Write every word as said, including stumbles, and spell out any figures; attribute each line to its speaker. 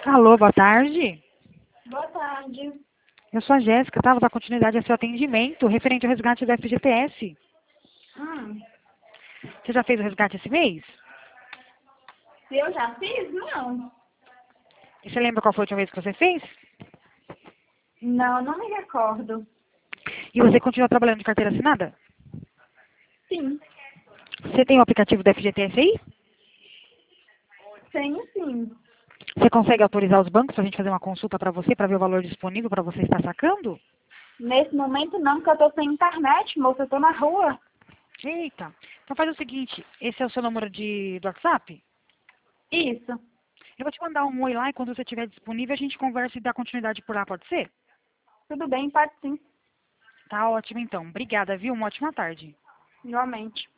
Speaker 1: Alô, boa tarde.
Speaker 2: Boa tarde.
Speaker 1: Eu sou a Jéssica, tá? Vou dar continuidade ao seu atendimento referente ao resgate do F G T S.
Speaker 2: Hum,
Speaker 1: Você já fez o resgate esse mês?
Speaker 2: se eu já fiz? Não.
Speaker 1: E você lembra qual foi a última vez que você fez?
Speaker 2: Não, não me recordo.
Speaker 1: E você continua trabalhando de carteira assinada?
Speaker 2: Sim,
Speaker 1: Você tem o aplicativo do F G T S aí?
Speaker 2: tenho sim.
Speaker 1: Você consegue autorizar os bancos para a gente fazer uma consulta para você, para ver o valor disponível para você estar sacando?
Speaker 2: Nesse momento não, porque eu tô sem internet, moça, eu tô na rua.
Speaker 1: Eita. Então faz o seguinte, esse é o seu número de, do WhatsApp?
Speaker 2: Isso.
Speaker 1: Eu vou te mandar um oi lá e quando você estiver disponível a gente conversa e dá continuidade por lá, pode ser?
Speaker 2: Tudo bem, pode sim.
Speaker 1: Tá ótimo então. Obrigada, viu? Uma ótima tarde.
Speaker 2: Igualmente.